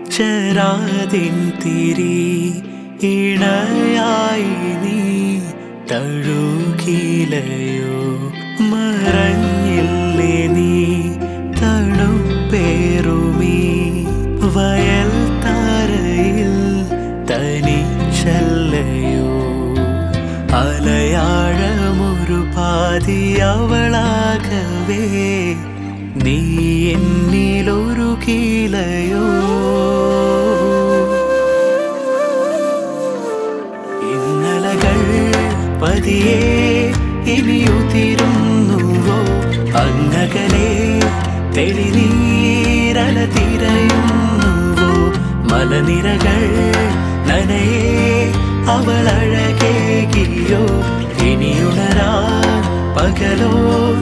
ചരാതിൻ തിരി ഇണയായി നീ തഴുകിലയോ മറഞ്ഞില്ലേ നീ തണുപ്പേറുമീ വയൽ താരയിൽ തനിച്ചല്ലയോ അലയാഴമൊരു പാതി അവളാകവേ നീ എന്നിലൊരു കീലയോ ഇന്നലകൾ പതിയെ ഇനിയുതിരുന്നുവോ അങ്ങകലെ തെളിനീരല തിരയുന്നുവോ മലനിരകൾ നനയെ അവളഴകേകിയോ ഇനിയുണരാ പകലോ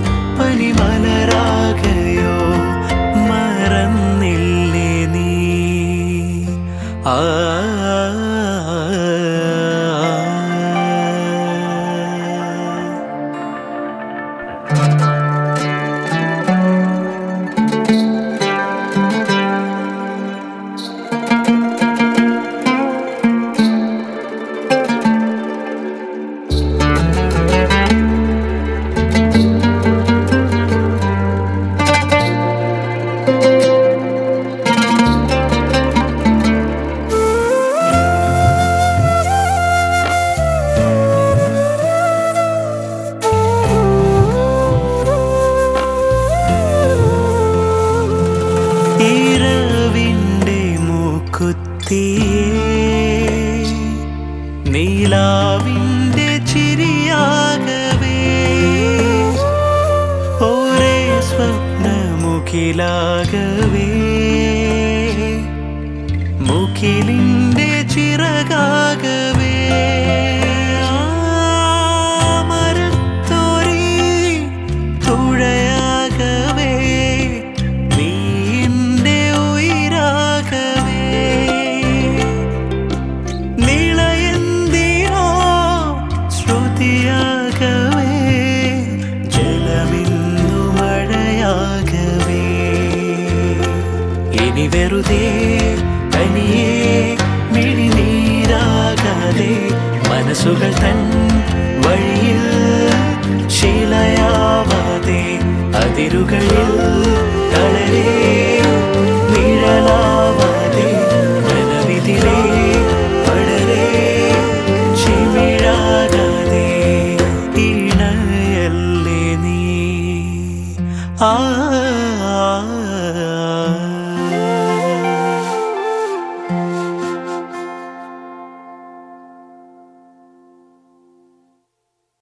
പനിമലരാകയോ മറന്നില്ലേ നീ ആ നീലാവിൻ്റെ ചിരിയാകവേ ഒരേ സ്വപ്നമുഖിലാകവേ മുഖിലിൻ്റെ ചിറകാകവേ മരത്തോരി തുഴയാകവേ നീ എൻ്റെ ഉയിരാകവേ ജലമിന്നു മഴയാകവേ ഇനി വെറുതെ തനിയെ മിഴിനീരാകാതെ മനസ്സുകൾ തൻ വഴിയിൽ ശീലയാവാതെ അതിരുകളിൽ